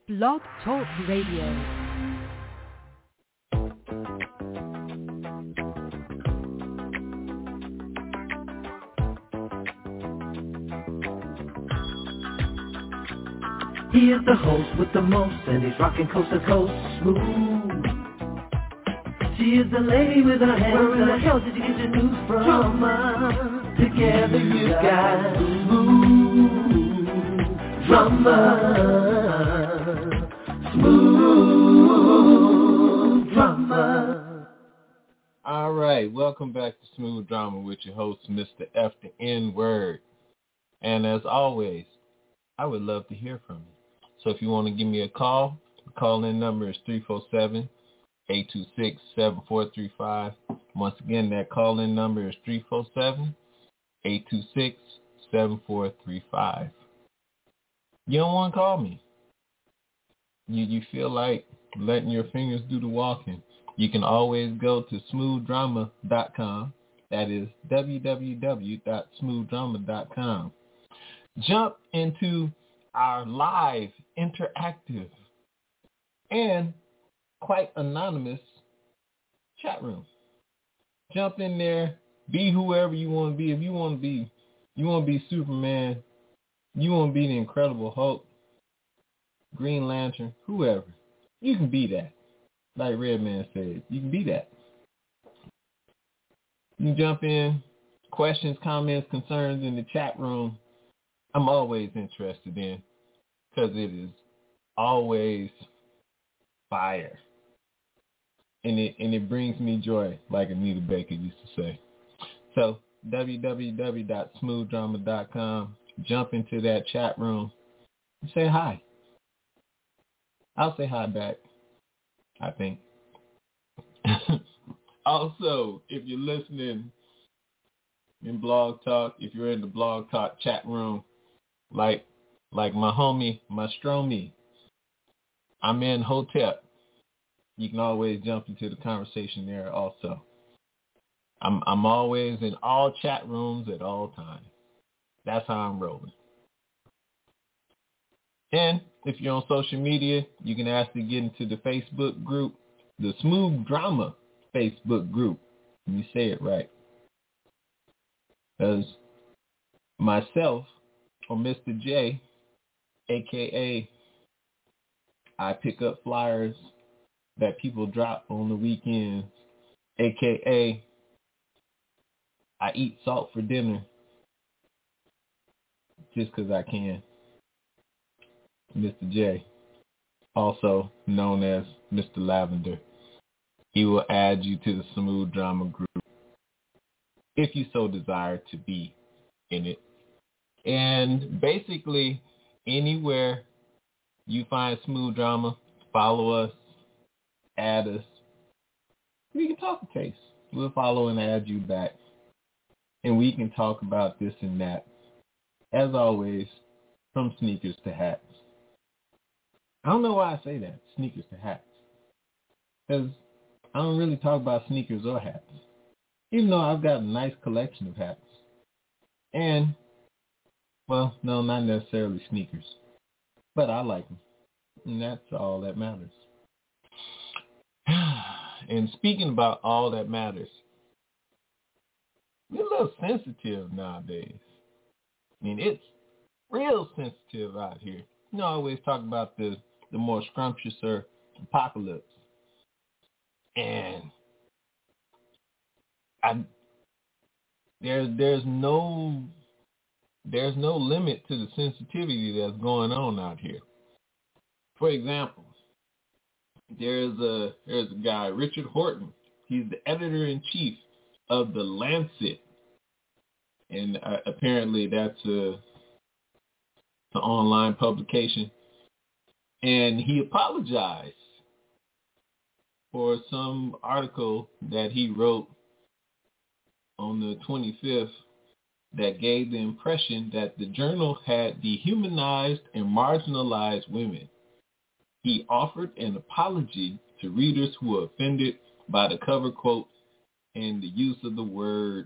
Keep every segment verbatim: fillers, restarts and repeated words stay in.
Blog Talk Radio. He is the host with the most, and he's rocking coast to coast, smooth. She is the lady with her hands. Where in the hell did you get your news from? Drama. Together you got smooth drama. Smooth drama. All right, welcome back to Smooth Drama with your host, Mister F the N-Word. And as always, I would love to hear from you. So if you want to give me a call, the call-in number is three four seven, eight two six, seven four three five. Once again, that call-in number is three four seven, eight two six, seven four three five. You don't want to call me. You, you feel like letting your fingers do the walking. You can always go to smooth drama dot com. That is w w w dot smooth drama dot com. Jump into our live, interactive, and quite anonymous chat room. Jump in there, be whoever you want to be. If you want to be, you want to be Superman, you want to be the Incredible Hulk, Green Lantern, whoever, you can be that. Like Redman said, you can be that. You can jump in, questions, comments, concerns in the chat room. I'm always interested in, because it is always fire. And it and it brings me joy, like Anita Baker used to say. So w w w dot smooth drama dot com, jump into that chat room and say hi. I'll say hi back, I think. Also, if you're listening in Blog Talk, if you're in the Blog Talk chat room, like like my homie, my Stromy, I'm in Hotep. You can always jump into the conversation there also. I'm I'm always in all chat rooms at all times. That's how I'm rolling. And if you're on social media, you can actually get into the Facebook group, the Smooth Drama Facebook group. Let me say it right. Because myself, or Mister J, a k a I pick up flyers that people drop on the weekends, a k a I eat salt for dinner just because I can. Mister J, also known as Mister Lavender, he will add you to the Smooth Drama group if you so desire to be in it. And basically, anywhere you find Smooth Drama, follow us, add us. We can talk a case. We'll follow and add you back. And we can talk about this and that. As always, from sneakers to hats. I don't know why I say that, sneakers to hats. Because I don't really talk about sneakers or hats. Even though I've got a nice collection of hats. And, well, no, not necessarily sneakers. But I like them. And that's all that matters. And speaking about all that matters, we're a little sensitive nowadays. I mean, it's real sensitive out here. You know, I always talk about the, the more scrumptious or apocalypse. And I there's there's no there's no limit to the sensitivity that's going on out here. For example, there's a there's a guy, Richard Horton. He's the editor-in-chief of the Lancet, and uh, apparently that's a an online publication. And he apologized for some article that he wrote on the twenty-fifth that gave the impression that the journal had dehumanized and marginalized women. He offered an apology to readers who were offended by the cover quote and the use of the words,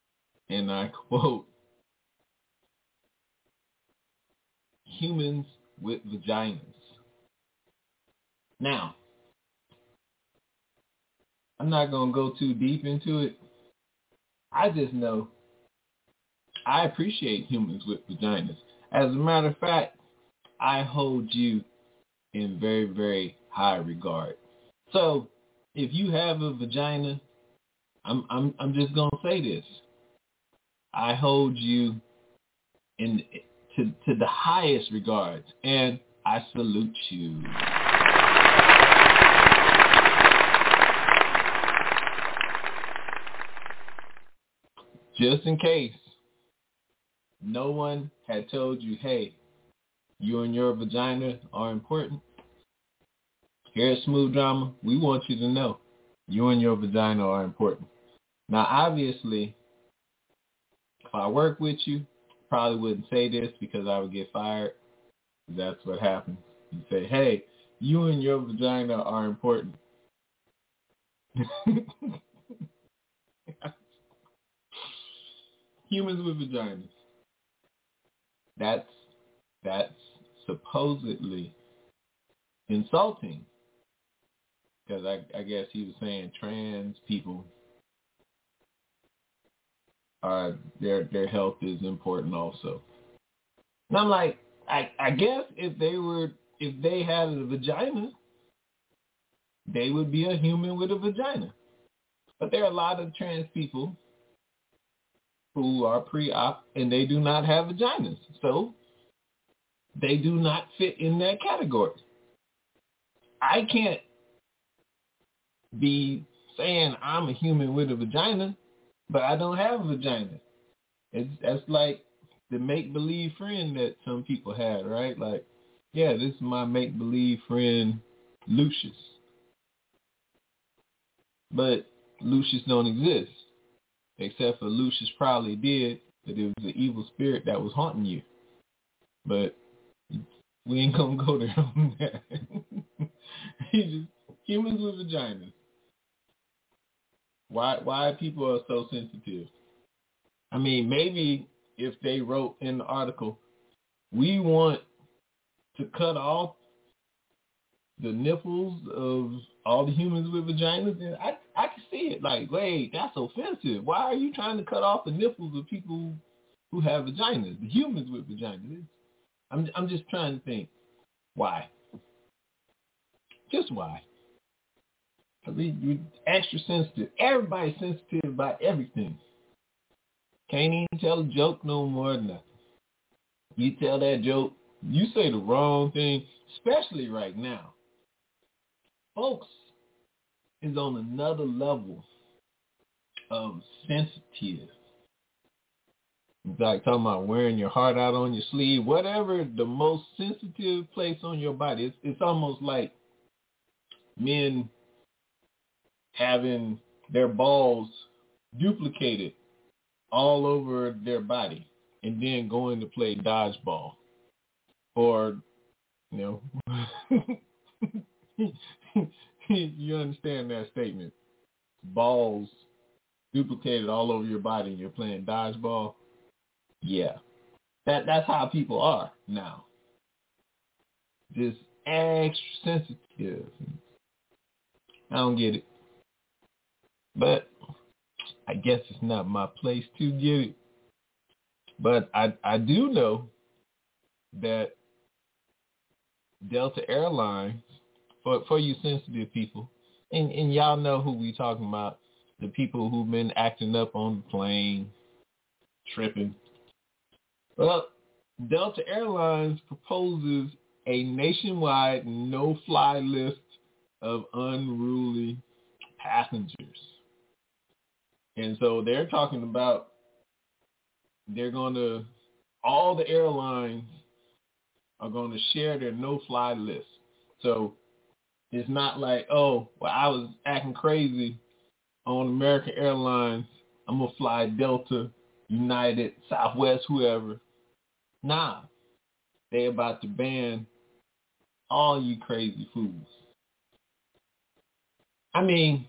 and I quote, "Humans with vaginas. Now, I'm not going to go too deep into it. I just know I appreciate humans with vaginas. As a matter of fact, I hold you in very, very high regard. So, if you have a vagina, I'm I'm I'm just gonna say this. I hold you in to to the highest regards, and I salute you. Just in case no one had told you, hey, you and your vagina are important, here at Smooth Drama, we want you to know you and your vagina are important. Now, obviously, if I work with you, probably wouldn't say this because I would get fired. That's what happens. You say, hey, you and your vagina are important. Humans with vaginas. That's that's supposedly insulting. Because I, I guess he was saying trans people are their their health is important also. And I'm like, I I guess if they were if they had a vagina, they would be a human with a vagina. But there are a lot of trans people who are pre-op and they do not have vaginas. So they do not fit in that category. I can't be saying I'm a human with a vagina, but I don't have a vagina. It's that's like the make-believe friend that some people had, right? Like, yeah, this is my make-believe friend, Lucius. But Lucius don't exist, except for Lucius probably did, but it was the evil spirit that was haunting you. But we ain't gonna go there on that. He's just humans with vaginas. Why why people are so sensitive? I mean, maybe if they wrote in the article, we want to cut off the nipples of all the humans with vaginas, then I I can see it. Like, wait, that's offensive. Why are you trying to cut off the nipples of people who have vaginas, the humans with vaginas? I'm I'm just trying to think. Why? Just why? We, we extra sensitive. Everybody's sensitive about everything. Can't even tell a joke no more than nothing. You tell that joke, you say the wrong thing, especially right now. Folks is on another level of sensitive. It's like talking about wearing your heart out on your sleeve, whatever the most sensitive place on your body. It's, it's almost like men having their balls duplicated all over their body and then going to play dodgeball. Or, you know, you understand that statement. Balls duplicated all over your body and you're playing dodgeball. Yeah. That that's how people are now. Just extra sensitive. I don't get it. But I guess it's not my place to get it. But I I do know that Delta Airlines, for, for you sensitive people, and, and y'all know who we talking about, the people who've been acting up on the plane, tripping. Well, Delta Airlines proposes a nationwide no-fly list of unruly passengers. And so they're talking about they're going to, all the airlines are going to share their no-fly list. So it's not like, oh, well, I was acting crazy on American Airlines. I'm going to fly Delta, United, Southwest, whoever. Nah, they about to ban all you crazy fools. I mean,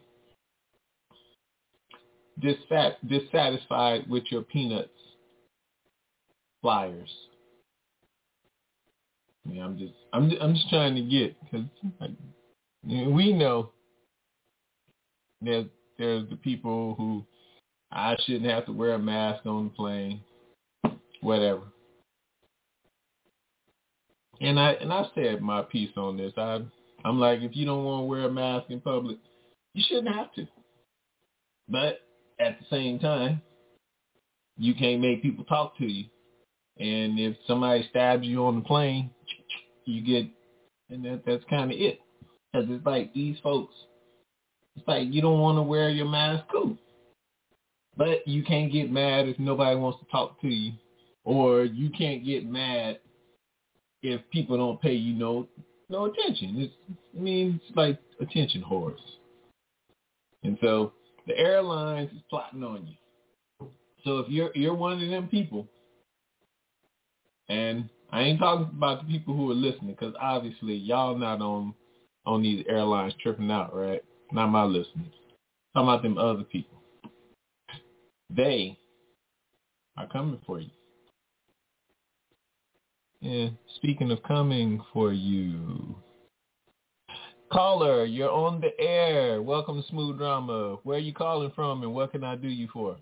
Dissat- dissatisfied with your peanuts flyers. You mean, I'm just, I'm, I'm just trying to get, because like, you know, we know there's, there's the people who I shouldn't have to wear a mask on the plane, whatever. And I, and I've said my piece on this. I, I'm like, if you don't want to wear a mask in public, you shouldn't have to. But at the same time, you can't make people talk to you. And if somebody stabs you on the plane, you get, and that, that's kind of it. Because it's like these folks, it's like you don't want to wear your mask, cool. But you can't get mad if nobody wants to talk to you. Or you can't get mad if people don't pay you no no attention. It's, I mean, it's like attention whores. And so the airlines is plotting on you. So if you're you're one of them people, and I ain't talking about the people who are listening, because obviously y'all not on on these airlines tripping out, right? Not my listeners. I'm talking about them other people. They are coming for you. Yeah, speaking of coming for you. Caller, you're on the air. Welcome to Smooth Drama. Where are you calling from and what can I do you for?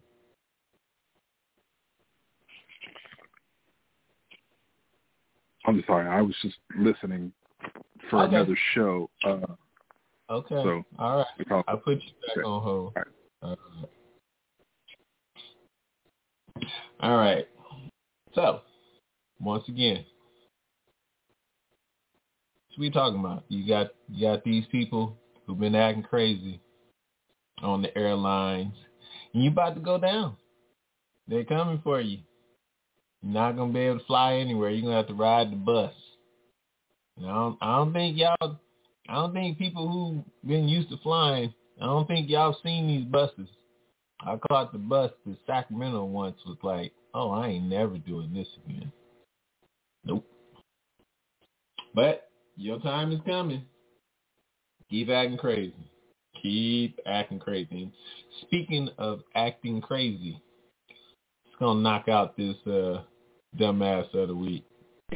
I'm sorry, I was just listening for okay. another show. Uh, okay. So all right. I'll put you back okay. on hold. All right. All right. All right. So, once again, what we talking about? You got you got these people who've been acting crazy on the airlines, and you about to go down. They're coming for you. You're not gonna be able to fly anywhere. You're gonna have to ride the bus. And I don't, I don't think y'all. I don't think people who've been used to flying. I don't think y'all seen these buses. I caught the bus to Sacramento once. Was like, oh, I ain't never doing this again. Nope. But your time is coming. Keep acting crazy. Keep acting crazy. And speaking of acting crazy, it's gonna knock out this uh, dumbass of the week.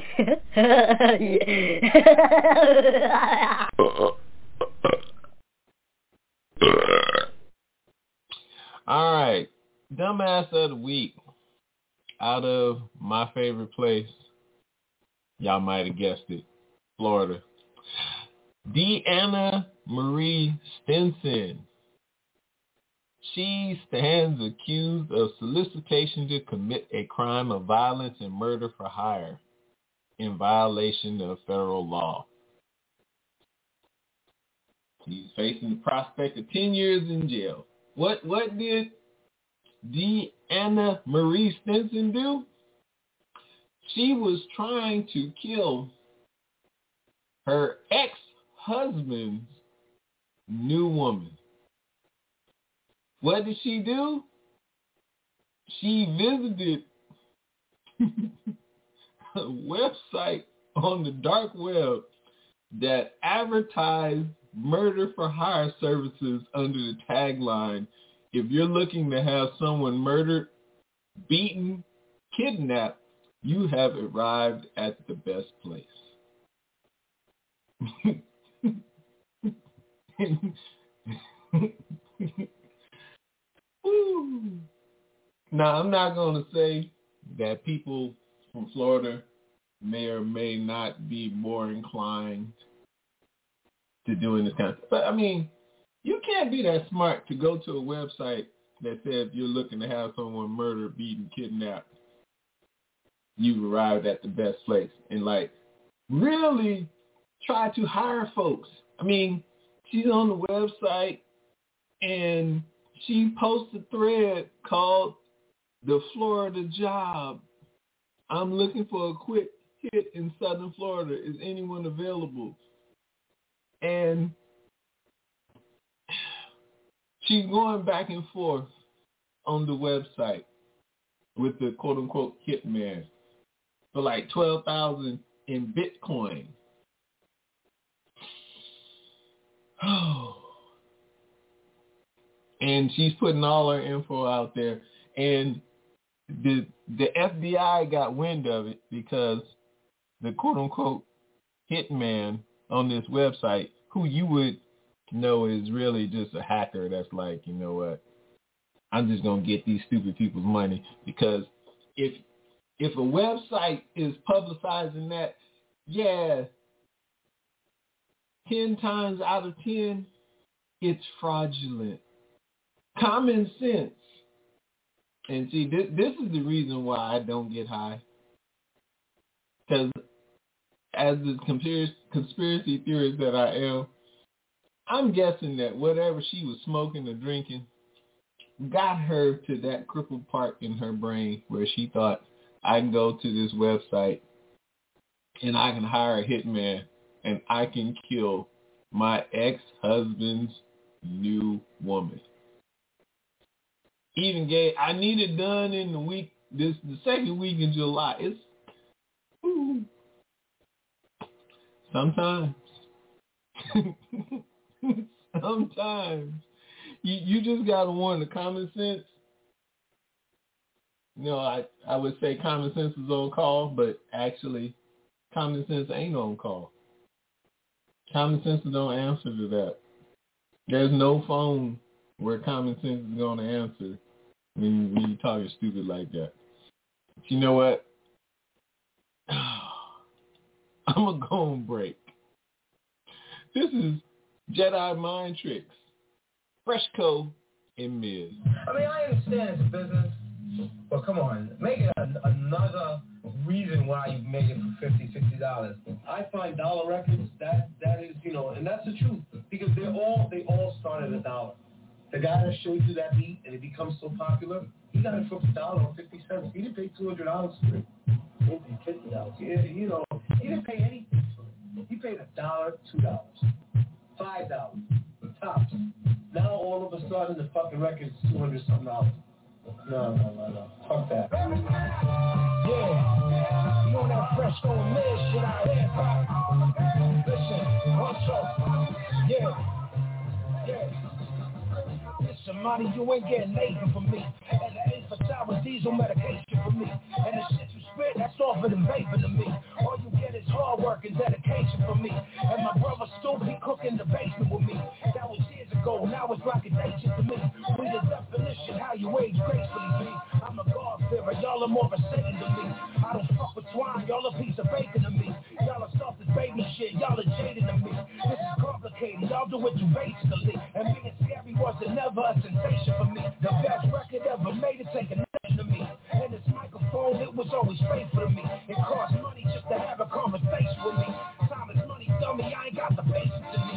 All right, dumbass of the week. Out of my favorite place, y'all might have guessed it, Florida. Deanna Marie Stinson. She stands accused of solicitation to commit a crime of violence and murder for hire in violation of federal law. She's facing the prospect of ten years in jail. What what did Deanna Marie Stinson do? She was trying to kill her ex-husband's new woman. What did she do? She visited a website on the dark web that advertised murder for hire services under the tagline, if you're looking to have someone murdered, beaten, kidnapped, you have arrived at the best place. Now, I'm not going to say that people from Florida may or may not be more inclined to doing this kind of stuff. But, I mean, you can't be that smart to go to a website that says you're looking to have someone murdered, beaten, kidnapped. You've arrived at the best place. And, like, really try to hire folks. I mean, she's on the website and she posts a thread called The Florida Job. I'm looking for a quick hit in Southern Florida. Is anyone available? And she's going back and forth on the website with the quote-unquote hitman for like twelve thousand dollars in Bitcoin. And she's putting all her info out there. And the the F B I got wind of it because the quote-unquote hitman on this website who you would know is really just a hacker that's like, you know what, I'm just going to get these stupid people's money. Because if if a website is publicizing that, yeah, ten times out of ten, it's fraudulent. Common sense. And see, this, this is the reason why I don't get high. Because as the conspiracy, conspiracy theorist that I am, I'm guessing that whatever she was smoking or drinking got her to that crippled part in her brain where she thought, I can go to this website and I can hire a hitman and I can kill my ex-husband's new woman. Even gay, I need it done in the week, this the second week in July. It's ooh, sometimes, sometimes you you just gotta want the common sense. You know, I, I would say common sense is on call, but actually common sense ain't on call. Common sense don't answer to that. There's no phone where common sense is going to answer when, when you're talking stupid like that. But you know what? I'm going to go on break. This is Jedi Mind Tricks, Freshco and Miz. I mean, I understand it's a business, but come on, make it a, another reason why you made it for fifty dollars, sixty dollars. I find dollar records, that that is, you know, and that's the truth, because they're all, they all start at a dollar. The guy that showed you that beat and it becomes so popular, he got it for a dollar or fifty cents. He didn't pay two hundred dollars for it. He didn't pay fifty dollars. Yeah, you know, he didn't pay anything for it. He paid a dollar, two dollars, five dollars, tops. Now all of a sudden the fucking record's two hundred something dollars. No, no, no, no. Fuck that. Yeah. You know that fresh going mid shit out here, pop. Listen, also, yeah, yeah. Listen, money, you ain't getting lazy for me. And the ain't for sour diesel medication for me. And the shit you spit, that's softer than vapor to me. All you get is hard work and dedication for me. And my brother Stu, he cook in the basement with me. That was years ago, now it's like a nation to me. We the definition, how you age gracefully be. I'm a God-fearer, y'all are more of a Satan to me. I don't fuck with swine, y'all a piece of bacon to me. Y'all are soft as baby shit, y'all are jaded to me. This is complicated, y'all do it too basically. And being scary wasn't never a sensation for me. The best record ever made, it take a nation to me. And this microphone, it was always faithful to me. It cost money just to have a conversation with me. Time is money, dummy, I ain't got the patience in me.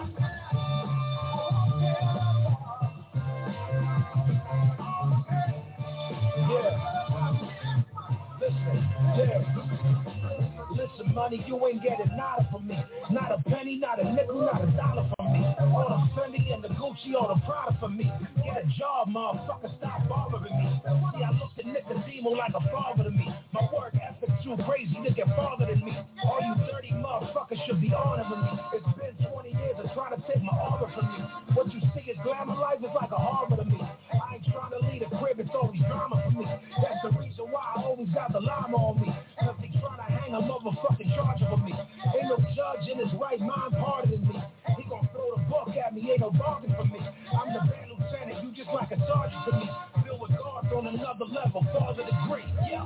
Yeah. Listen, yeah. Listen, money, you ain't getting nada from me. Not a penny, not a nickel, not a dollar from me. All the Fendi and the Gucci, all the Prada from me. Get a job, motherfucker, stop bothering me. See, I look at Nicodemo like a father to me. My work ethic too crazy to get farther than me. All you dirty motherfuckers should be honoring me. It's been twenty years of trying to take my honor from you. What you see is glamour life is like a horror to me. I ain't trying to lead a crib, it's always drama for me. That's the reason why I always got the llama on me. Cause they trying to hang a motherfucking charge for me. Ain't no judge in his right mind harder than me. He gon' throw the book at me, ain't no bargain for me. I'm the band lieutenant, you just like a sergeant to me. Filled with guards on another level, farther degree, yeah.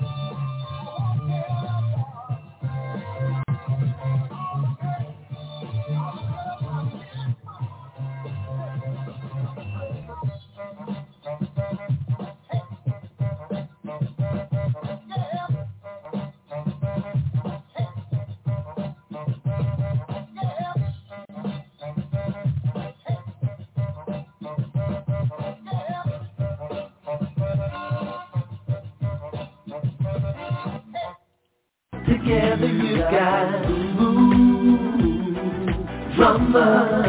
Together you got smooth drama,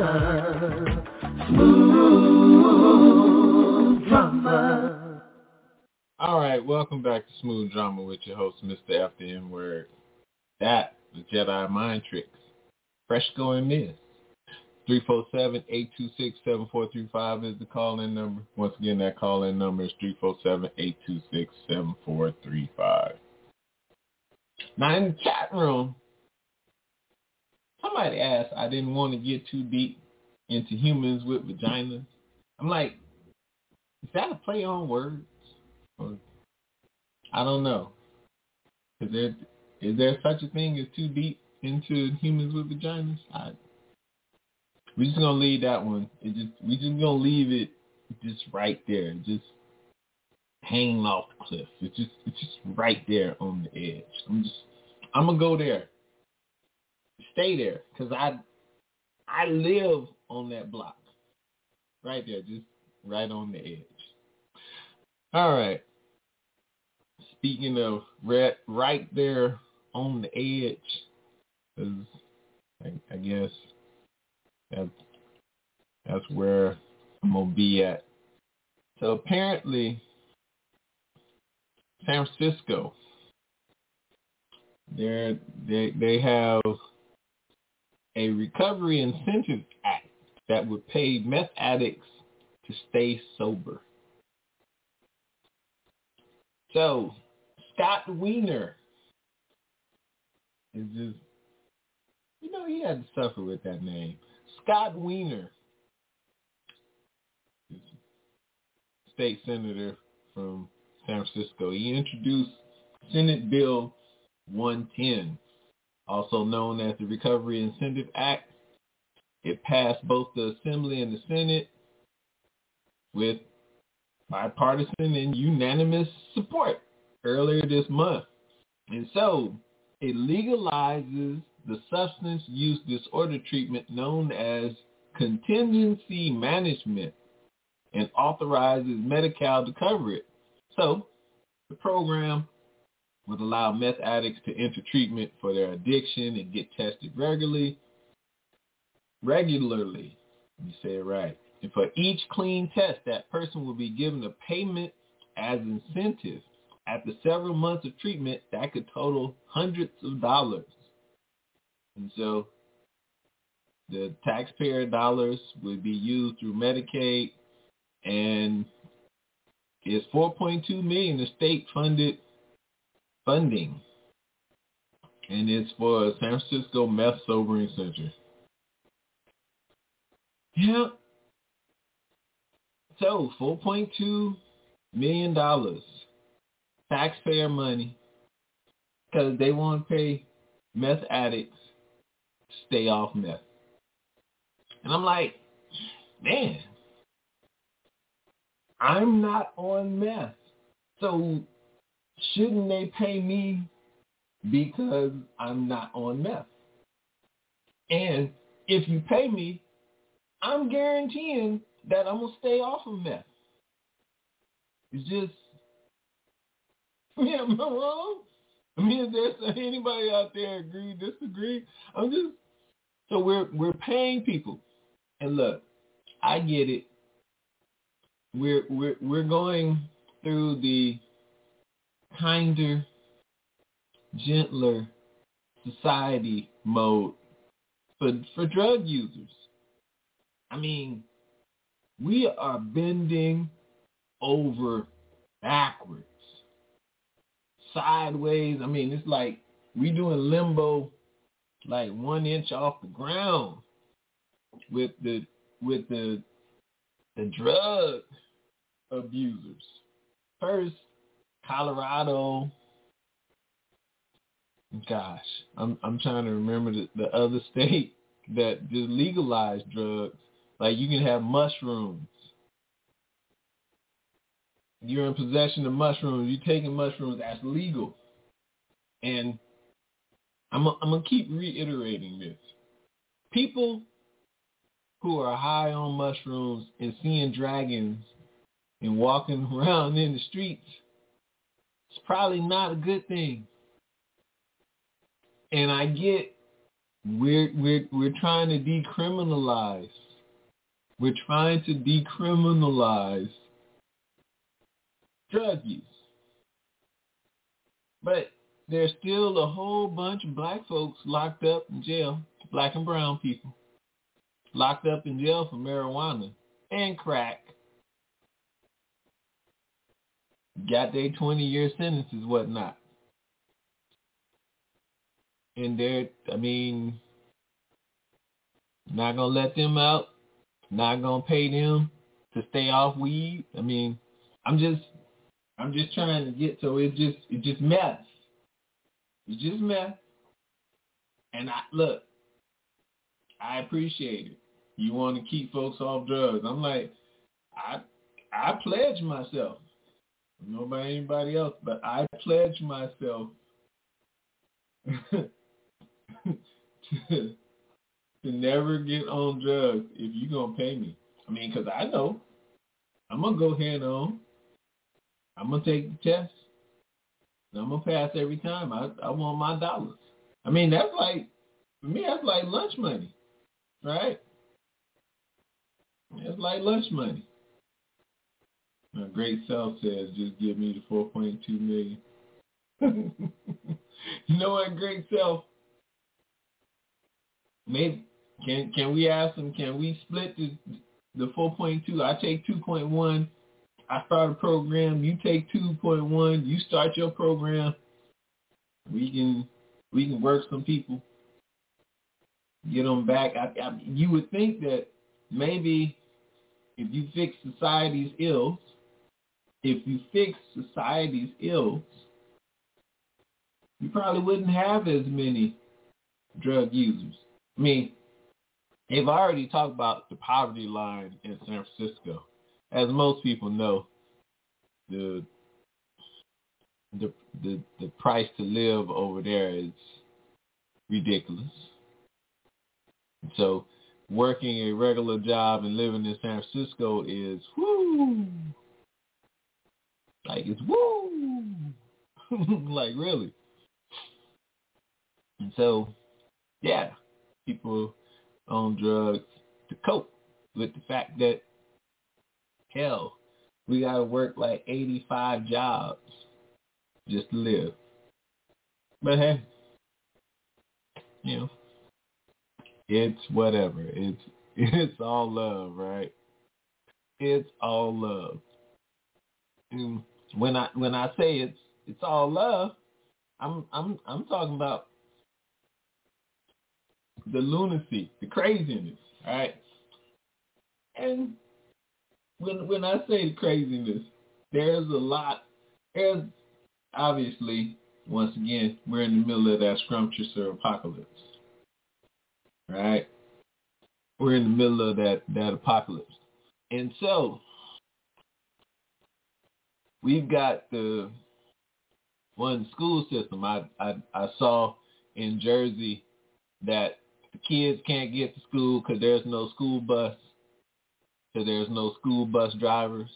smooth drama. All right, welcome back to Smooth Drama with your host, Mister F the N Word. That was Jedi Mind Tricks. Freshco and Miz. three four seven, eight two six, seven four three five is the call-in number. Once again, that call-in number is three four seven, eight two six, seven four three five. Now in the chat room, somebody asked, I didn't want to get too deep into humans with vaginas. I'm like, is that a play on words? Or, I don't know. Is there is there such a thing as too deep into humans with vaginas? I, we're just gonna leave that one. It just we just gonna leave it just right there, just hanging off the cliff. It's just it's just right there on the edge. I'm just I'm gonna go there. Stay there, cause I I live on that block, right there, just right on the edge. All right. Speaking of right, right there on the edge, cause I, I guess that's that's where I'm gonna be at. So apparently, San Francisco, they they they have a recovery incentive act that would pay meth addicts to stay sober. So Scott Wiener is just, you know, he had to suffer with that name. Scott Wiener, state senator from San Francisco. He introduced Senate Bill one ten, also known as the Recovery Incentive Act. It passed both the Assembly and the Senate with bipartisan and unanimous support earlier this month. And so it legalizes the substance use disorder treatment known as contingency management and authorizes Medi-Cal to cover it. So the program would allow meth addicts to enter treatment for their addiction and get tested regularly. Regularly, let me say it right. And for each clean test, that person will be given a payment as incentive. After several months of treatment, that could total hundreds of dollars. And so the taxpayer dollars would be used through Medicaid, and it's four point two million dollars of state-funded funding, and it's for San Francisco Meth Sobering Center. Yeah. So four point two million dollars taxpayer money because they want to pay meth addicts to stay off meth. And I'm like, man, I'm not on meth. So shouldn't they pay me because I'm not on meth? And if you pay me, I'm guaranteeing that I'm going to stay off of meth. It's just, yeah, am I wrong? I mean, is there anybody out there agree, disagree? I'm just, so we're we're paying people. And look, I get it. We're we're we're going through the kinder, gentler society mode for for drug users. I mean, we are bending over backwards, sideways. I mean, it's like we doing limbo, like one inch off the ground with the with the the drug abusers. First, Colorado. Gosh, I'm I'm trying to remember the, the other state that just legalized drugs. Like you can have mushrooms. You're in possession of mushrooms. You're taking mushrooms. That's legal. And I'm I'm gonna keep reiterating this. People who are high on mushrooms and seeing dragons and walking around in the streets, it's probably not a good thing. And I get we're we're we're trying to decriminalize. We're trying to decriminalize drug use. But there's still a whole bunch of black folks locked up in jail, black and brown people, locked up in jail for marijuana and crack. Got their twenty-year sentences, whatnot. And they're, I mean, Not gonna let them out. Not gonna pay them to stay off weed. I mean, I'm just, I'm just trying to get so it just, it just mess. It's just mess. And I look, I appreciate it. You want to keep folks off drugs. I'm like, I, I pledge myself. I don't know about anybody else, but I pledge myself to, to never get on drugs if you're going to pay me. I mean, because I know I'm going to go head on. I'm going to take the test. And I'm going to pass every time. I, I want my dollars. I mean, that's like, for me, that's like lunch money, right? It's like lunch money. My great self says, just give me the four point two million. You know what, great self? Maybe can can we ask him? Can we split the the four point two? I take two point one. I start a program. You take two point one. You start your program. We can we can work some people, get them back. I, I, you would think that maybe if you fix society's ills, if you fix society's ills, you probably wouldn't have as many drug users. I mean, they've already talked about the poverty line in San Francisco. As most people know, the the the, the price to live over there is ridiculous. So working a regular job and living in San Francisco is whoo. Like it's woo. Like really. And so, yeah, people on drugs to cope with the fact that, hell, we got to work like eighty-five jobs just to live. But hey, you know, it's whatever. It's it's all love, right? It's all love. And when I when I say it's it's all love, I'm I'm I'm talking about the lunacy, the craziness, right? And when when I say craziness, there's a lot. There's obviously, once again, we're in the middle of that scrumptious apocalypse, right? We're in the middle of that, that apocalypse. And so we've got the one school system. I, I, I saw in Jersey that the kids can't get to school because there's no school bus, because there's no school bus drivers.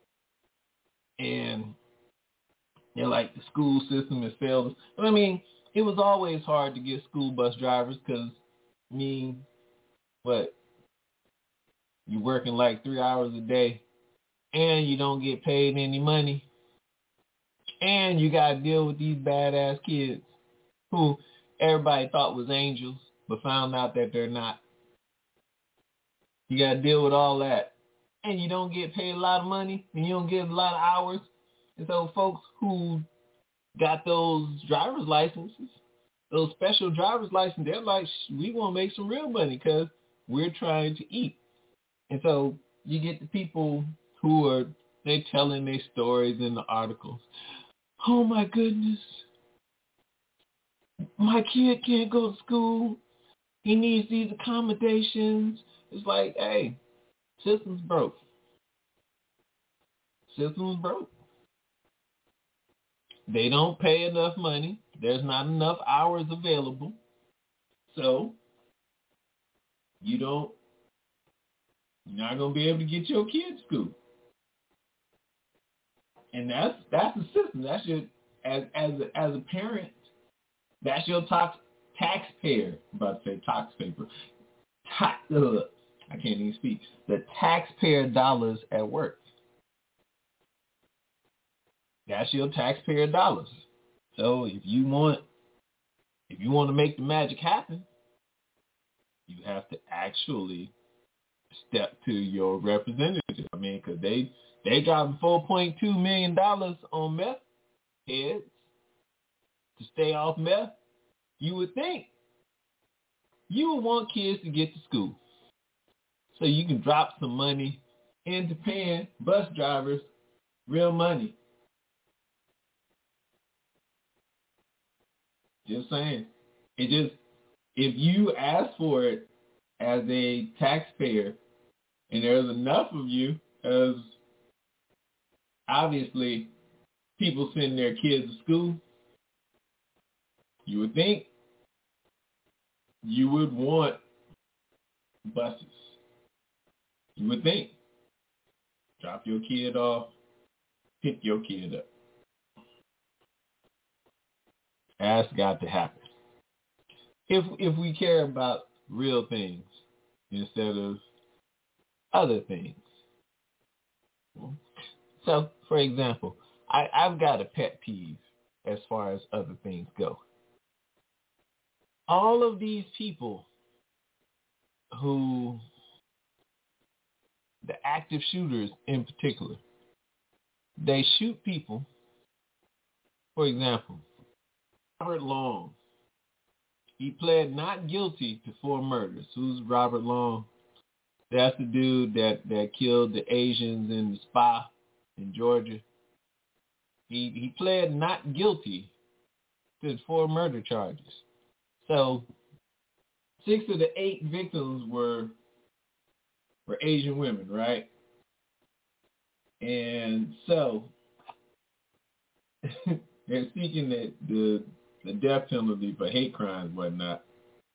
And they're like, the school system has failed. But I mean, it was always hard to get school bus drivers because, I mean, what? You're working like three hours a day and you don't get paid any money. And you got to deal with these badass kids who everybody thought was angels but found out that they're not. You got to deal with all that. And you don't get paid a lot of money and you don't get a lot of hours. And so folks who got those driver's licenses, those special driver's licenses, they're like, we want to make some real money because we're trying to eat. And so you get the people who are, they're telling their stories in the articles. Oh my goodness, my kid can't go to school. He needs these accommodations. It's like, hey, system's broke. System's broke. They don't pay enough money. There's not enough hours available. So you don't, you're not going to be able to get your kid to school. And that's that's the system. That's your, as as a, as a parent, that's your tax taxpayer. I'm about to say taxpayer. Ta- uh, I can't even speak. The taxpayer dollars at work. That's your taxpayer dollars. So if you want, if you want to make the magic happen, you have to actually step to your representative. I mean, because they they dropping four point two million dollars on meth heads to stay off meth. You would think you would want kids to get to school. so you can drop some money into paying bus drivers real money. Just saying. It just, if you ask for it as a taxpayer, and there's enough of you, as obviously people send their kids to school, you would think you would want buses. You would think. Drop your kid off, pick your kid up. That's got to happen. If if we care about real things instead of other things. So, for example, I, I've got a pet peeve as far as other things go. All of these people who, the active shooters in particular, they shoot people. For example, Robert Long, he pled not guilty to four murders. Who's Robert Long? That's the dude that, that killed the Asians in the spa in Georgia. He he pled not guilty to four murder charges. So six of the eight victims were were Asian women, right? And so they're seeking the, the the death penalty for hate crimes and whatnot.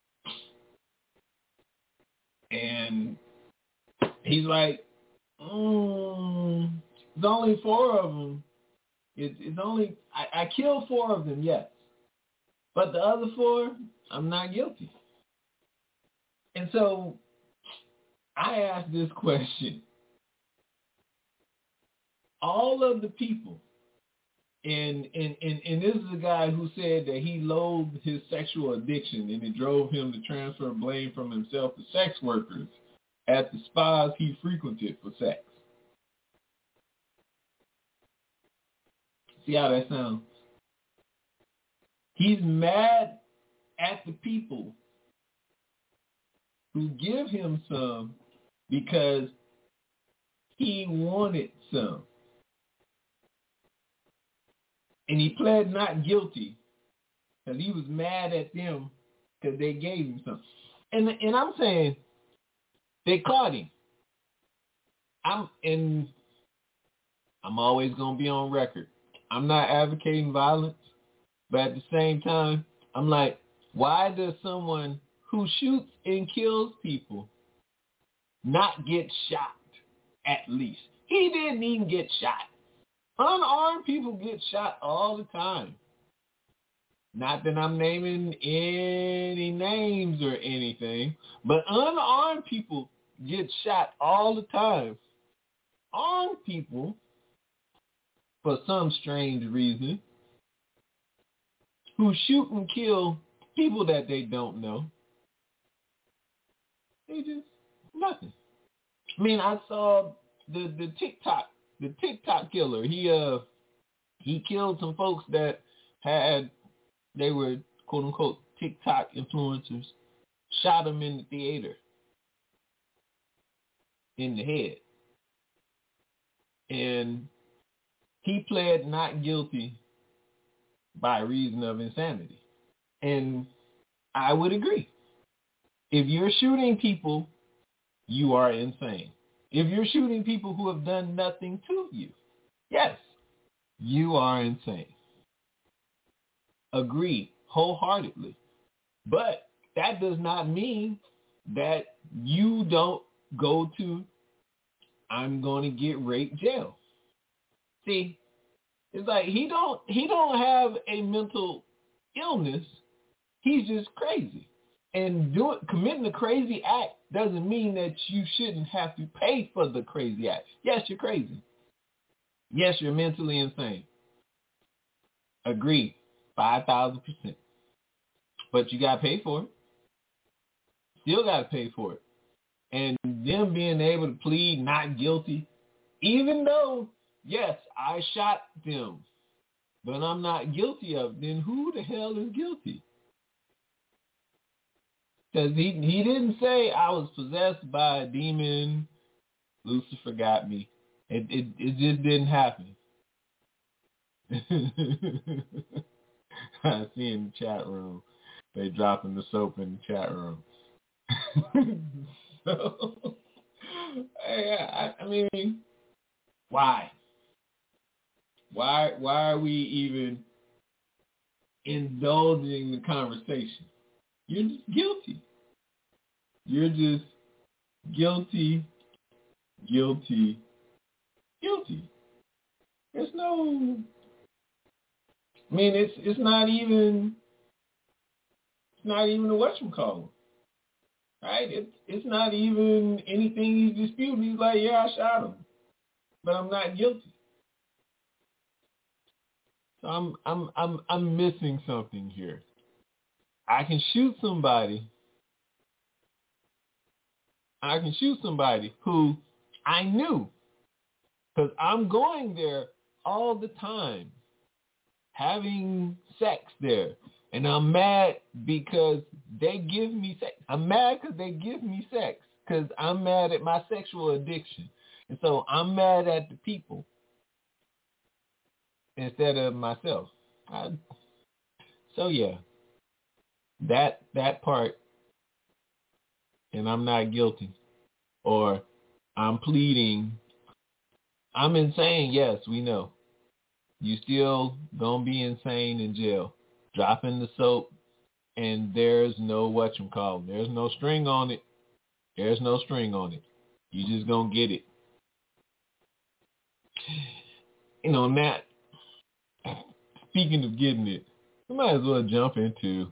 And he's like, mm, it's only four of them. It's, it's only, I, I killed four of them, yes. But the other four, I'm not guilty. And so I asked this question. All of the people, and, and, and, and this is a guy who said that he loathed his sexual addiction and it drove him to transfer blame from himself to sex workers at the spas he frequented for sex. See how that sounds? He's mad at the people who give him some because he wanted some. And he pled not guilty because he was mad at them because they gave him some. And and I'm saying they caught him. I'm and I'm always gonna be on record. I'm not advocating violence, but at the same time, I'm like, why does someone who shoots and kills people not get shot at least? He didn't even get shot. Unarmed people get shot all the time. Not that I'm naming any names or anything, but unarmed people get shot all the time. Armed people, for some strange reason, who shoot and kill people that they don't know, they just nothing. I mean, I saw the, the TikTok, the TikTok killer. He uh he killed some folks that had, they were quote unquote TikTok influencers, shot them in the theater in the head. And he pled not guilty by reason of insanity. And I would agree. If you're shooting people, you are insane. If you're shooting people who have done nothing to you, yes, you are insane. Agree wholeheartedly. But that does not mean that you don't go to, I'm going to get raped jail. See, it's like he don't he don't have a mental illness. He's just crazy. And doing committing a crazy act doesn't mean that you shouldn't have to pay for the crazy act. Yes, you're crazy. Yes, you're mentally insane. Agree, five thousand percent. But you got to pay for it. Still got to pay for it. And them being able to plead not guilty, even though, yes, I shot them, but I'm not guilty of it, then who the hell is guilty? Because he, he didn't say I was possessed by a demon, Lucifer got me. It, it, it just didn't happen. I see in the chat room, they dropping the soap in the chat room. So, I, I mean, why? Why why are we even indulging the conversation? You're just guilty. You're just guilty, guilty, guilty. There's no, I mean, it's it's not even, it's not even a whatchamacallit, right? It's it's not even anything he's disputing. He's like, yeah, I shot him, but I'm not guilty. So I'm I'm I'm I'm missing something here. I can shoot somebody. I can shoot somebody who I knew, because I'm going there all the time, having sex there, and I'm mad because they give me sex. I'm mad because they give me sex, because I'm mad at my sexual addiction, and so I'm mad at the people instead of myself. I, so yeah, that that part, and I'm not guilty, or I'm pleading. I'm insane. Yes, we know. You still gonna be insane in jail, dropping the soap, and there's no whatchamacallit. There's no string on it. There's no string on it. You just gonna get it. You know, Matt, speaking of getting it, we might as well jump into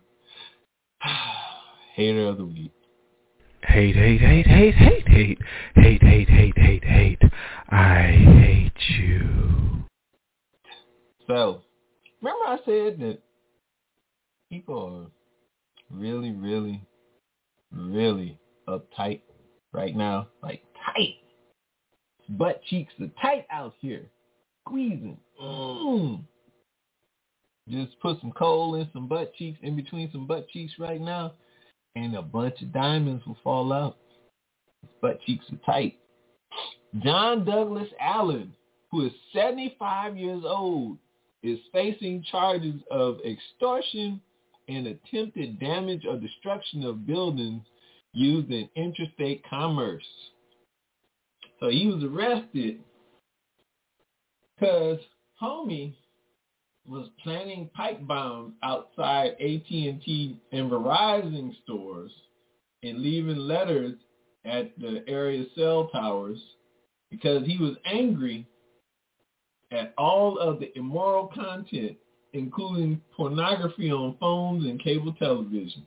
Hater of the Week. Hate, hate, hate, hate, hate, hate, hate, hate, hate, hate, hate. I hate you. So, remember I said that people are really, really, really uptight right now? Like, tight. Butt cheeks are tight out here. Squeezing. Mm. Just put some coal in some butt cheeks, in between some butt cheeks right now, and a bunch of diamonds will fall out. Butt cheeks are tight. John Douglas Allen, who is seventy-five years old, is facing charges of extortion and attempted damage or destruction of buildings used in interstate commerce. So he was arrested because homie was planting pipe bombs outside A T and T and Verizon stores and leaving letters at the area cell towers because he was angry at all of the immoral content, including pornography on phones and cable television.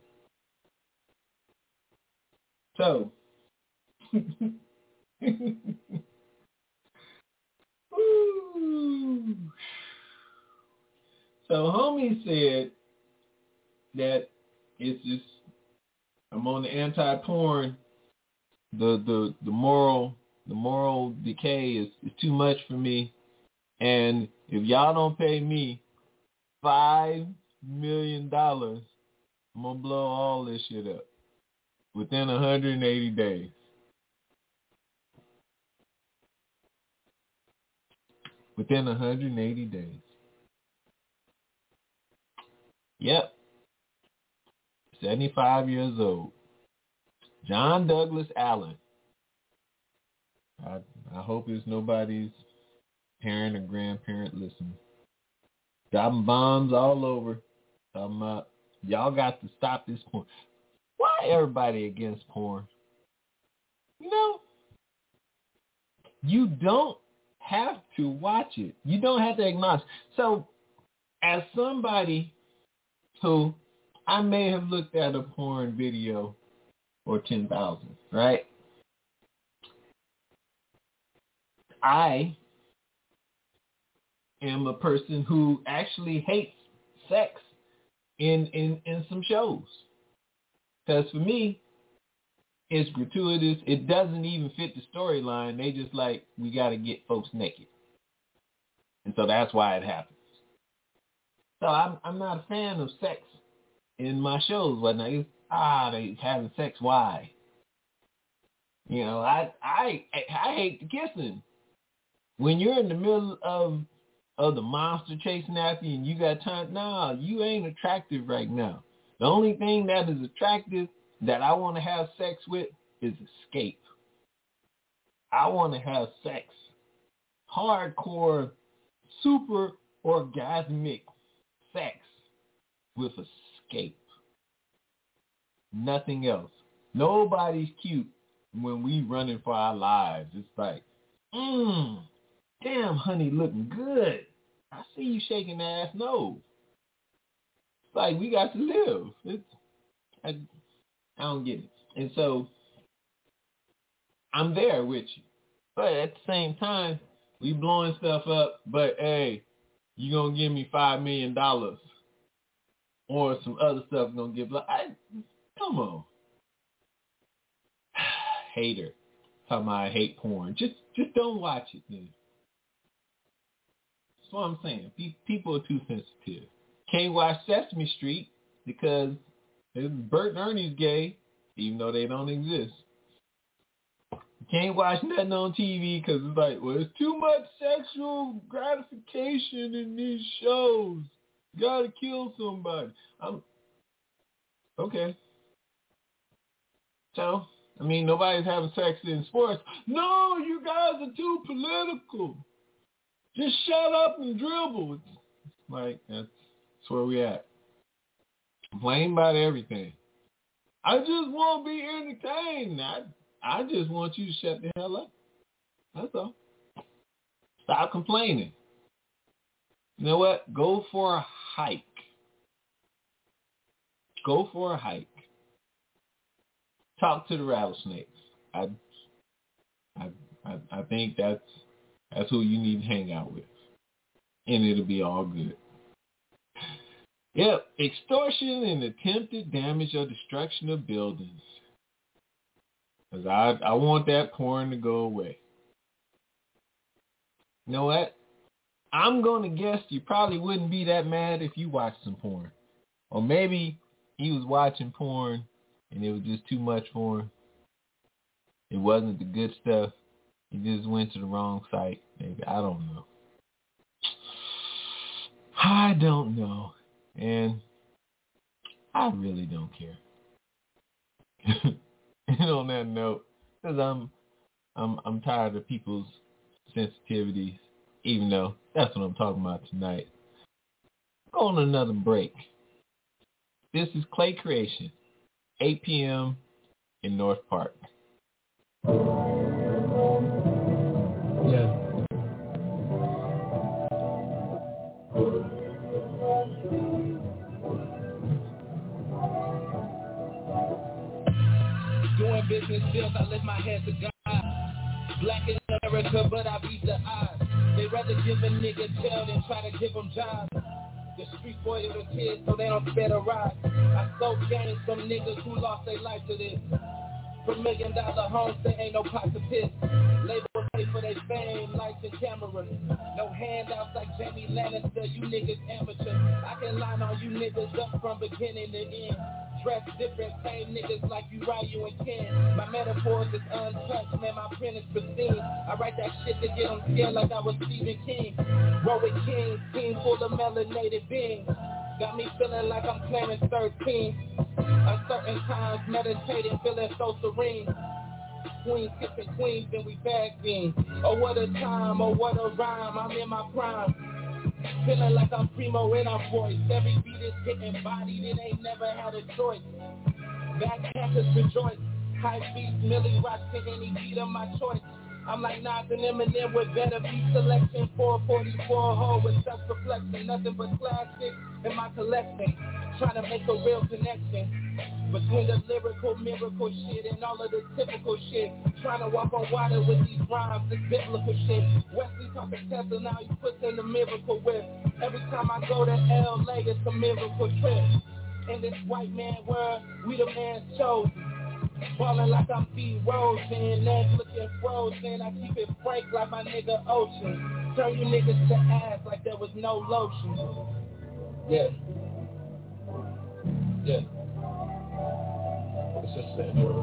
So, ooh. So homie said that it's just, I'm on the anti-porn, the the the moral the moral decay is, is too much for me, and if y'all don't pay me five million dollars, I'm gonna blow all this shit up within one hundred eighty days. Within one hundred eighty days. Yep. seventy-five years old. John Douglas Allen. I I hope it's nobody's parent or grandparent listening. Dropping bombs all over. Talking about, y'all got to stop this porn. Why everybody against porn? You know, you don't have to watch it. You don't have to acknowledge. So, as somebody who, I may have looked at a porn video for ten thousand, right? I am a person who actually hates sex in, in, in some shows. Because for me, it's gratuitous. It doesn't even fit the storyline. They just like, we got to get folks naked. And so that's why it happens. So I'm I'm not a fan of sex in my shows. Whatnot. It's ah, they having sex. Why? You know, I I I hate the kissing. When you're in the middle of of the monster chasing after you and you got time, nah, you ain't attractive right now. The only thing that is attractive that I want to have sex with is escape. I want to have sex. Hardcore, super orgasmic sex with escape. Nothing else. Nobody's cute when we running for our lives. It's like, mmm, damn, honey, looking good. I see you shaking ass. No. It's like, we got to live. It's, I, I don't get it. And so, I'm there with you. But at the same time, we blowing stuff up, but hey, you going to give me five million dollars or some other stuff going to give, like, I, come on. Hater. Talking about I hate porn. Just just don't watch it, then. That's what I'm saying. People are too sensitive. Can't watch Sesame Street because Bert and Ernie's gay, even though they don't exist. Can't watch nothing on T V because it's like, well, it's too much sexual gratification in these shows. You gotta kill somebody. I'm okay. So, I mean, nobody's having sex in sports. No, you guys are too political. Just shut up and dribble. It's like, that's, that's where we at. Complain about everything. I just want to be entertained. I, I just want you to shut the hell up. That's all. Stop complaining. You know what? Go for a hike. Go for a hike. Talk to the rattlesnakes. I, I, I, I think that's that's who you need to hang out with, and it'll be all good. Yep, extortion and attempted damage or destruction of buildings. Cause I I want that porn to go away. You know what? I'm gonna guess you probably wouldn't be that mad if you watched some porn, or maybe he was watching porn. And it was just too much for him. It wasn't the good stuff. He just went to the wrong site. Maybe. I don't know. I don't know. And I really don't care. And on that note, because I'm, I'm, I'm tired of people's sensitivities, even though that's what I'm talking about tonight. Go on another break. This is Clay Creation. eight p.m. in North Park. Yeah. Doing business deals, I lift my head to God. Black in America, but I beat the odds. They rather give a nigga jail than try to give them jobs. The street boy is a kid, so they don't spare the ride. I sold games from niggas who lost their life to this. From million dollar homes, there ain't no pot to piss. Labels pay for their fame, lights and cameras. No handouts like Jamie Lannister, you niggas amateur. I can line on you niggas up from beginning to end. Dress different, same niggas like you, Ryu and Ken. My metaphors is untouched, man, my pen is pristine. I write that shit to get them scared like I was Stephen King. Roll with kings, team full of melanated beings. Got me feeling like I'm Clarence thirteen. Uncertain times, meditating, feeling so serene. Queens kissing queens, then we bag beans. Oh, what a time, oh, what a rhyme, I'm in my prime. Feeling like I'm primo in our voice. Every beat is hitting bodied, it ain't never had a choice. Backpackers rejoice. High beats, Millie rocks to any beat of my choice. I'm like Nas and Eminem with better beat selection. four forty-four hole with self-reflection. Nothing but classics in my collection. Trying to make a real connection between the lyrical miracle shit and all of the typical shit. Trying to walk on water with these rhymes, this biblical shit. Wesley talking Tesla, now he puts in the miracle whip. Every time I go to L A, it's a miracle trip. In this white man world, we the man's chosen. Ballin' like I'm Pete Rose, and legs looking frozen. I keep it frank like my nigga Ocean. Turn you niggas to ass like there was no lotion. Yeah. Yeah. Just said word.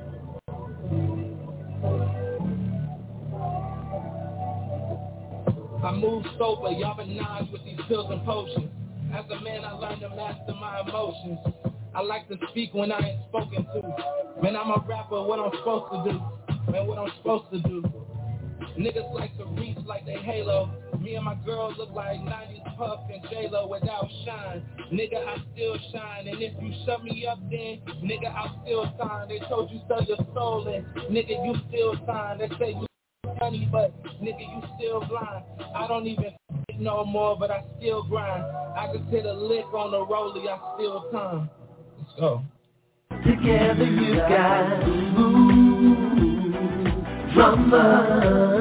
I move sober, y'all benign with these pills and potions. As a man, I learned to master my emotions. I like to speak when I ain't spoken to. Man, I'm a rapper, what I'm supposed to do. Man, what I'm supposed to do. Niggas like to reach like they Halo. Me and my girl look like nineties Puff and J-Lo without shine. Nigga, I still shine. And if you shut me up then, nigga, I'll still sign. They told you sell your soul and nigga, you still sign. They say you money, but nigga, you still blind. I don't even f- no more, but I still grind. I just hit a lick on the rollie, I still time. Let's go. Together you got smooth drummer,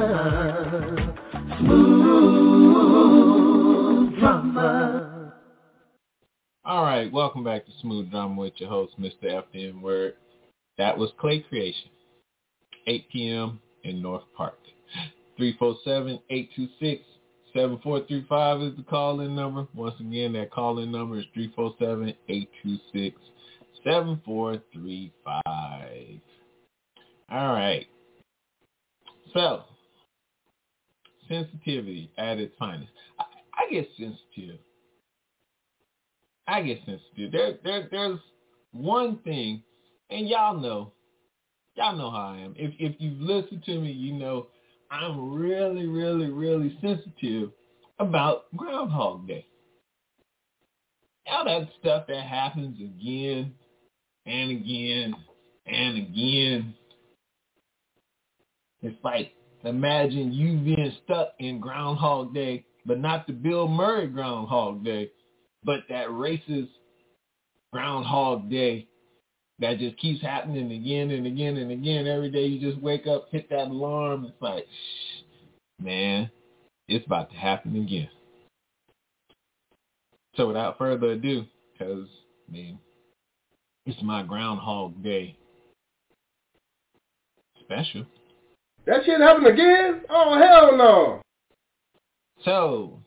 smooth drummer. All right, welcome back to Smooth Drama with your host, Mister F D N Word. That was Clay Creation, eight p.m. in North Park. three four seven, eight two six, seven four three five is the call-in number. Once again, that call-in number is three four seven, eight two six, seven four three five. All right. So, sensitivity at its finest. I, I get sensitive. I get sensitive. There, there, there's one thing, and y'all know, y'all know how I am. If if you've listened to me, you know I'm really, really, really sensitive about Groundhog Day. All that stuff that happens again and again and again. It's like, imagine you being stuck in Groundhog Day, but not the Bill Murray Groundhog Day, but that racist Groundhog Day that just keeps happening again and again and again. Every day you just wake up, hit that alarm. It's like, shh, man, it's about to happen again. So without further ado, because, I mean, it's my Groundhog Day special. That shit happened again? Oh, hell no. So,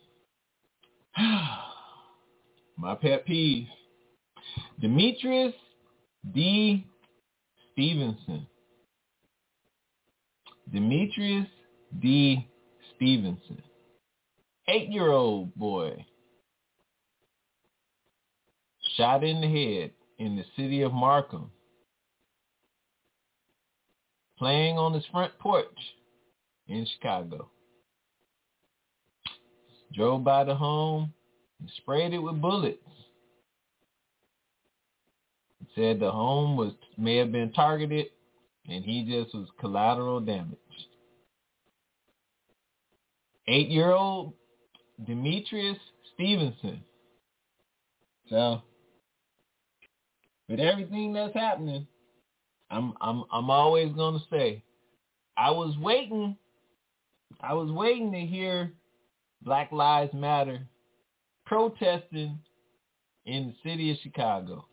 my pet peeve, Demetrius D. Stevenson. Demetrius D. Stevenson. Eight-year-old boy shot in the head in the city of Markham, playing on his front porch in Chicago. Drove by the home and sprayed it with bullets. Said the home was may have been targeted and he just was collateral damage. Eight-year-old Demetrius Stevenson. So, with everything that's happening, I'm I'm I'm always gonna say, I was waiting, I was waiting to hear Black Lives Matter protesting in the city of Chicago.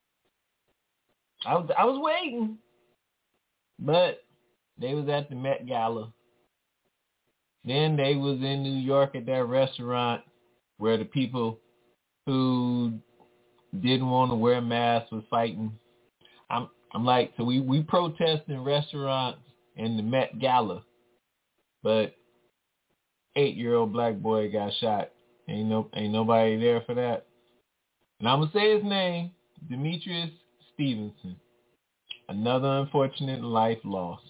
I was I was waiting, but they was at the Met Gala. Then they was in New York at that restaurant where the people who didn't want to wear masks was fighting. I'm I'm like, so we, we protest in restaurants in the Met Gala, but eight-year-old black boy got shot. Ain't no ain't nobody there for that. And I'm gonna say his name, Demetrius Stevenson. Another unfortunate life loss.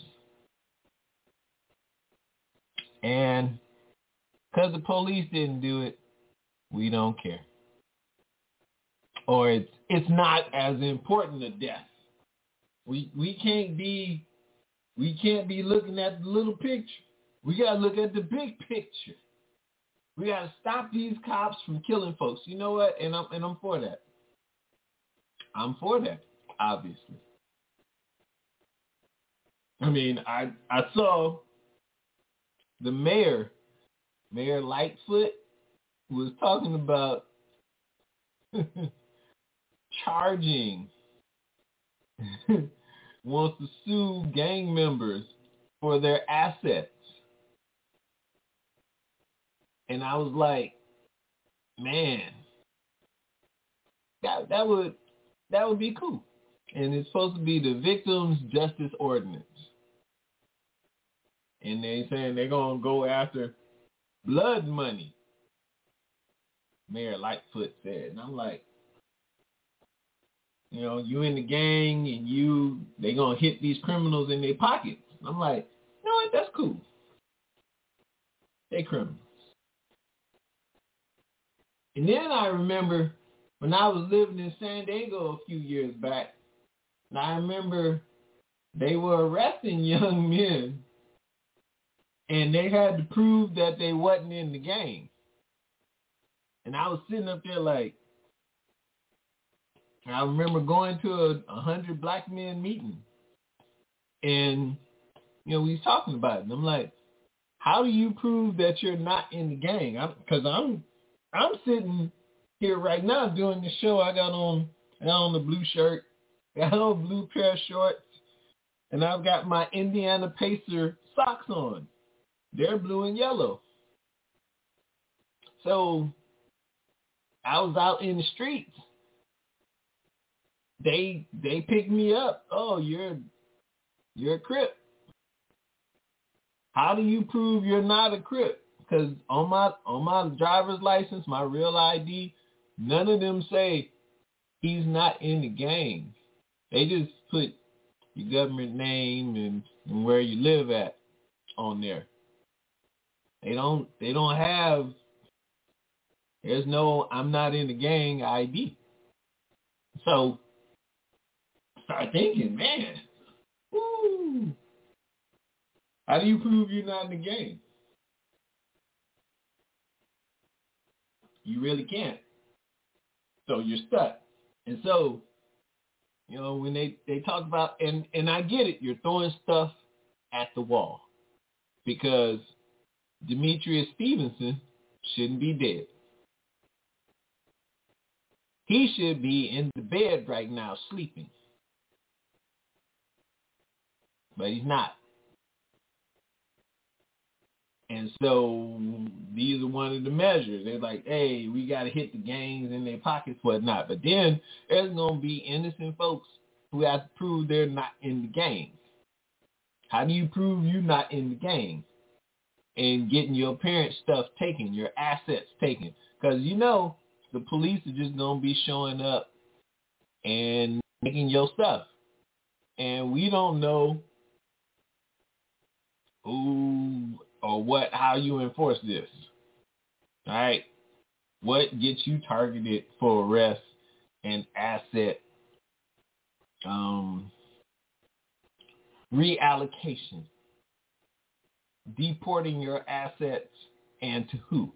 And because the police didn't do it, we don't care. Or it's it's not as important a death. We we can't be we can't be looking at the little picture. We gotta look at the big picture. We gotta stop these cops from killing folks. You know what? And I'm and I'm for that. I'm for that, obviously. I mean, I I saw the mayor, Mayor Lightfoot, was talking about charging, wants to sue gang members for their assets. And I was like, man, that that would that would be cool. and it's supposed to be the Victims Justice Ordinance. And they saying they're going to go after blood money, Mayor Lightfoot said. And I'm like, you know, you in the gang and you, they going to hit these criminals in their pockets. And I'm like, you know what, that's cool. They criminals. And then I remember when I was living in San Diego a few years back, and I remember they were arresting young men, and they had to prove that they wasn't in the gang. And I was sitting up there like, I remember going to a, a hundred black men meeting, and you know we was talking about it. And I'm like, how do you prove that you're not in the gang? Because I'm, I'm, I'm sitting here right now doing the show. I got on, I got on the blue shirt, got on a blue pair of shorts, and I've got my Indiana Pacer socks on. They're blue and yellow. So I was out in the streets. They they picked me up. Oh, you're you're a Crip. How do you prove you're not a Crip? Because on my on my driver's license, my real I D, none of them say he's not in the gang. They just put your government name and, and where you live at on there. They don't they don't have, there's no I'm not in the gang I D. So start thinking, man, woo, how do you prove you're not in the gang? You really can't. So you're stuck. And so, you know, when they, they talk about, and, and I get it, you're throwing stuff at the wall because Demetrius Stevenson shouldn't be dead. He should be in the bed right now sleeping. But he's not. And so these are one of the measures. They're like, hey, we got to hit the gangs in their pockets, whatnot. But then there's going to be innocent folks who have to prove they're not in the gang. How do you prove you're not in the gang? And getting your parents' stuff taken, your assets taken. Because, you know, the police are just going to be showing up and taking your stuff. And we don't know who or what, how you enforce this. All right? What gets you targeted for arrest and asset um, reallocation? Deporting your assets, and to who?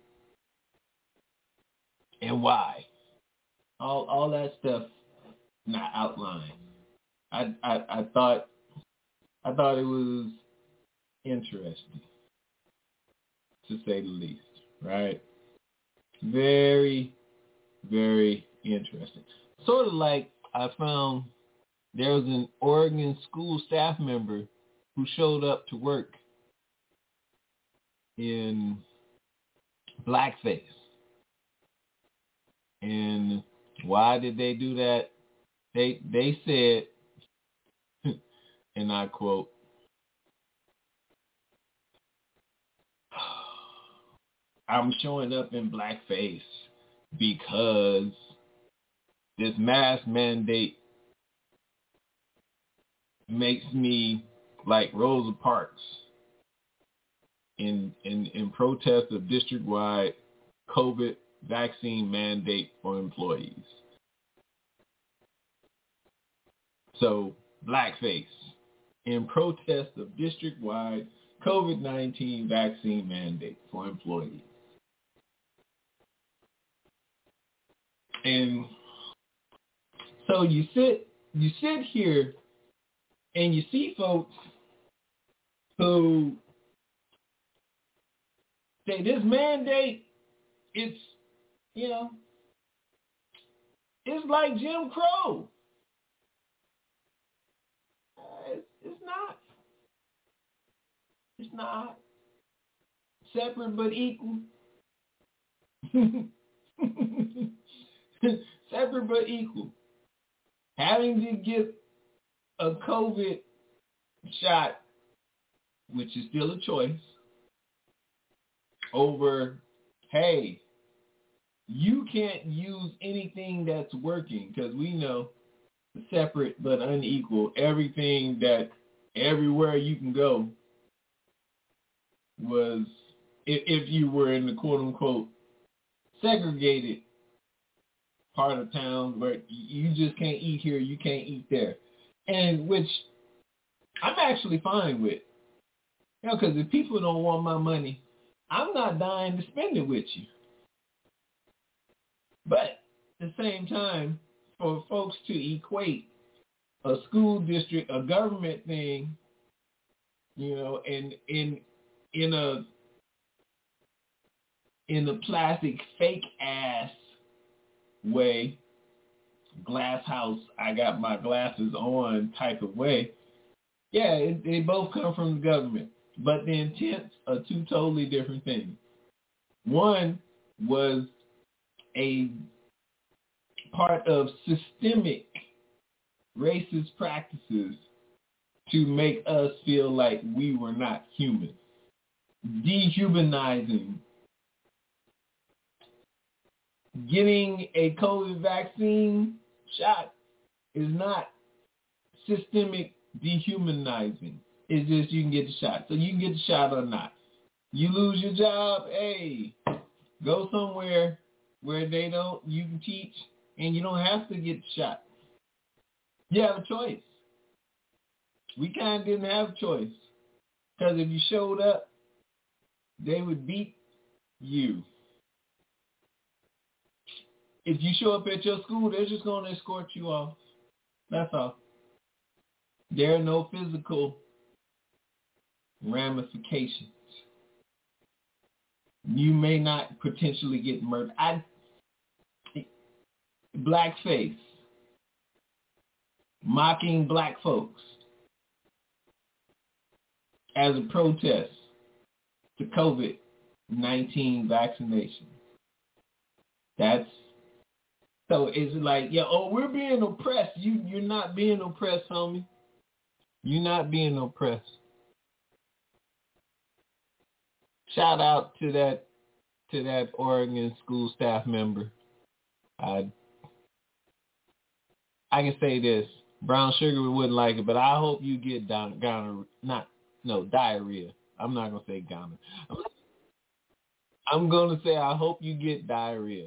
And why? All all that stuff not outlined. I, I I thought I thought it was interesting, to say the least, right? Very, very interesting. Sort of like I found there was an Oregon school staff member who showed up to work in blackface. And why did they do that? They they said, and I quote, I'm showing up in blackface because this mask mandate makes me like Rosa Parks in in, in protest of district-wide COVID vaccine mandate for employees. So, blackface in protest of district-wide COVID nineteen vaccine mandate for employees. And so you sit you sit here and you see folks who say this mandate, it's, you know, it's like Jim Crow. Uh, it's, it's not. It's not. Separate but equal. Separate but equal. Having to get a COVID shot, which is still a choice, over, hey, you can't use anything that's working, because we know separate but unequal, everything that everywhere you can go was, if, if you were in the quote-unquote segregated part of town where you just can't eat here, you can't eat there, and which I'm actually fine with. You know, because if people don't want my money, I'm not dying to spend it with you. But at the same time, for folks to equate a school district, a government thing, you know, and in in a in a plastic fake ass way, glass house, I got my glasses on type of way, yeah, it, they both come from the government. But the intents are two totally different things. One was a part of systemic racist practices to make us feel like we were not human. Dehumanizing. Getting a COVID vaccine shot is not systemic dehumanizing. It's just you can get the shot. So you can get the shot or not. You lose your job, hey, go somewhere where they don't, you can teach, and you don't have to get the shot. You have a choice. We kind of didn't have a choice. Because if you showed up, they would beat you. If you show up at your school, they're just going to escort you off. That's all. There are no physical ramifications. You may not potentially get murdered. I, blackface, mocking black folks as a protest to COVID nineteen vaccination. That's, so it's like, yeah, oh, we're being oppressed. You, you're not being oppressed, homie. You're not being oppressed. Shout out to that to that Oregon school staff member. I I can say this: brown sugar wouldn't like it, but I hope you get down, gonorrhea, not no diarrhea. I'm not gonna say gonorrhea. I'm gonna say I hope you get diarrhea.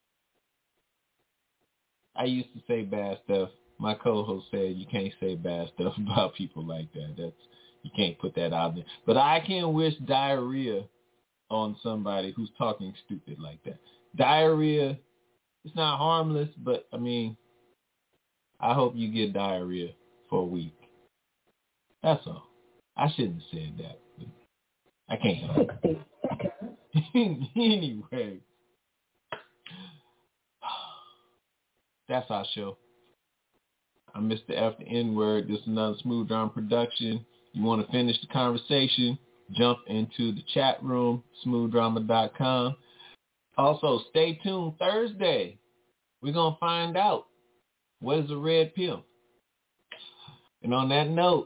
I used to say bad stuff. My co-host said you can't say bad stuff about people like that. That's, you can't put that out there. But I can't wish diarrhea on somebody who's talking stupid like that. Diarrhea, it's not harmless, but I mean, I hope you get diarrhea for a week. That's all. I shouldn't have said that. But I can't help it. Anyway, that's our show. I'm Mister F the N-Word. This is another Smooth Drama production. You want to finish the conversation, jump into the chat room, smooth drama dot com. Also, stay tuned Thursday. We're going to find out what is a red pill. And on that note,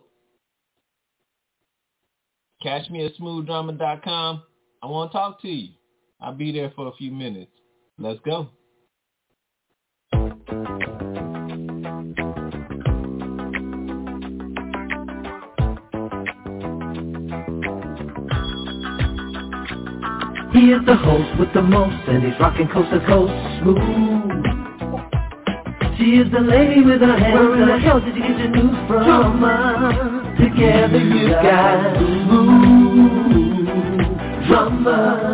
catch me at smooth drama dot com. I want to talk to you. I'll be there for a few minutes. Let's go. He is the host with the most, and he's rocking coast to coast, smooth. She is the lady with her hands. Where in the hell did you get your news from? Drama. Together you got smooth drama.